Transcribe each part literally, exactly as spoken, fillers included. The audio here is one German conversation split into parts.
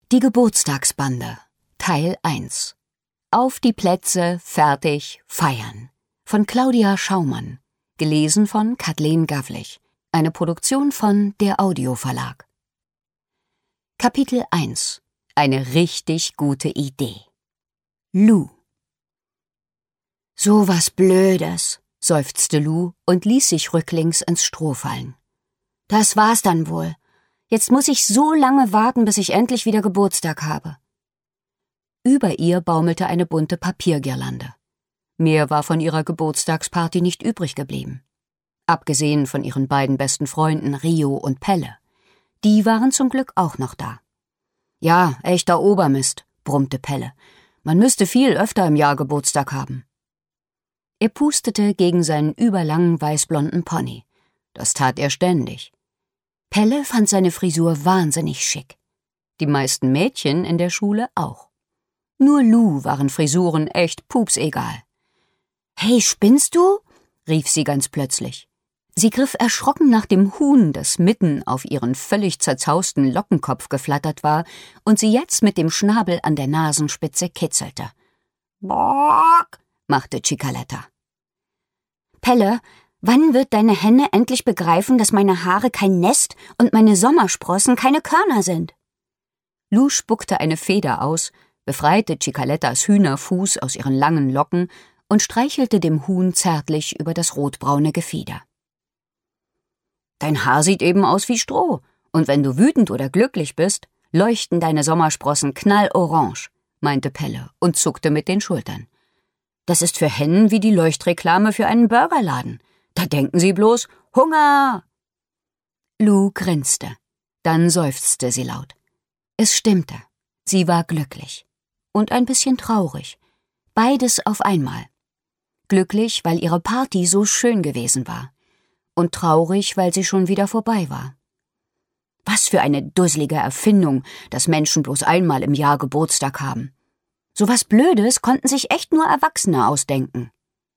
Die Geburtstagsbande Teil eins. Auf die Plätze, fertig, feiern. Von Claudia Schaumann. Gelesen von Kathleen Gavlich. Eine Produktion von Der Audioverlag. Kapitel eins. Eine richtig gute Idee. Lou. »So was Blödes«, seufzte Lou und ließ sich rücklings ins Stroh fallen. »Das war's dann wohl. Jetzt muss ich so lange warten, bis ich endlich wieder Geburtstag habe.« Über ihr baumelte eine bunte Papiergirlande. Mehr war von ihrer Geburtstagsparty nicht übrig geblieben. Abgesehen von ihren beiden besten Freunden Rio und Pelle. Die waren zum Glück auch noch da. »Ja, echter Obermist«, brummte Pelle. »Man müsste viel öfter im Jahr Geburtstag haben.« Er pustete gegen seinen überlangen weißblonden Pony. Das tat er ständig. Pelle fand seine Frisur wahnsinnig schick. Die meisten Mädchen in der Schule auch. Nur Lou waren Frisuren echt pupsegal. »Hey, spinnst du?« rief sie ganz plötzlich. Sie griff erschrocken nach dem Huhn, das mitten auf ihren völlig zerzausten Lockenkopf geflattert war und sie jetzt mit dem Schnabel an der Nasenspitze kitzelte. »Bock«, machte Cicaletta. »Pelle, wann wird deine Henne endlich begreifen, dass meine Haare kein Nest und meine Sommersprossen keine Körner sind?« Lou spuckte eine Feder aus, befreite Cicalettas Hühnerfuß aus ihren langen Locken und streichelte dem Huhn zärtlich über das rotbraune Gefieder. »Dein Haar sieht eben aus wie Stroh, und wenn du wütend oder glücklich bist, leuchten deine Sommersprossen knallorange«, meinte Pelle und zuckte mit den Schultern. »Das ist für Hennen wie die Leuchtreklame für einen Burgerladen. Da denken sie bloß, Hunger!« Lou grinste. Dann seufzte sie laut. Es stimmte. Sie war glücklich. Und ein bisschen traurig. Beides auf einmal. Glücklich, weil ihre Party so schön gewesen war. Und traurig, weil sie schon wieder vorbei war. Was für eine dusselige Erfindung, dass Menschen bloß einmal im Jahr Geburtstag haben. So was Blödes konnten sich echt nur Erwachsene ausdenken.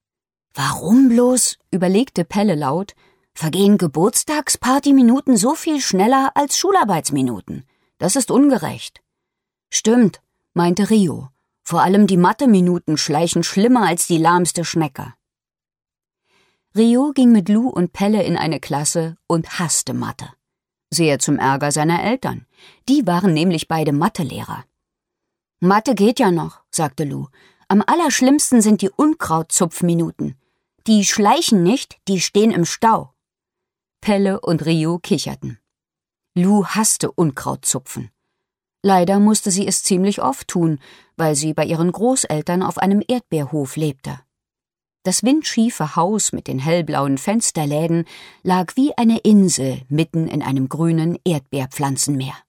»Warum bloß«, überlegte Pelle laut, »vergehen Geburtstagspartyminuten so viel schneller als Schularbeitsminuten? Das ist ungerecht.« »Stimmt«, meinte Rio, »vor allem die Mathe-Minuten schleichen schlimmer als die lahmste Schnecke.« Rio ging mit Lou und Pelle in eine Klasse und hasste Mathe. Sehr zum Ärger seiner Eltern. Die waren nämlich beide Mathelehrer. »Mathe geht ja noch«, sagte Lou. »Am allerschlimmsten sind die Unkrautzupfminuten. Die schleichen nicht, die stehen im Stau.« Pelle und Rio kicherten. Lou hasste Unkrautzupfen. Leider musste sie es ziemlich oft tun, weil sie bei ihren Großeltern auf einem Erdbeerhof lebte. Das windschiefe Haus mit den hellblauen Fensterläden lag wie eine Insel mitten in einem grünen Erdbeerpflanzenmeer.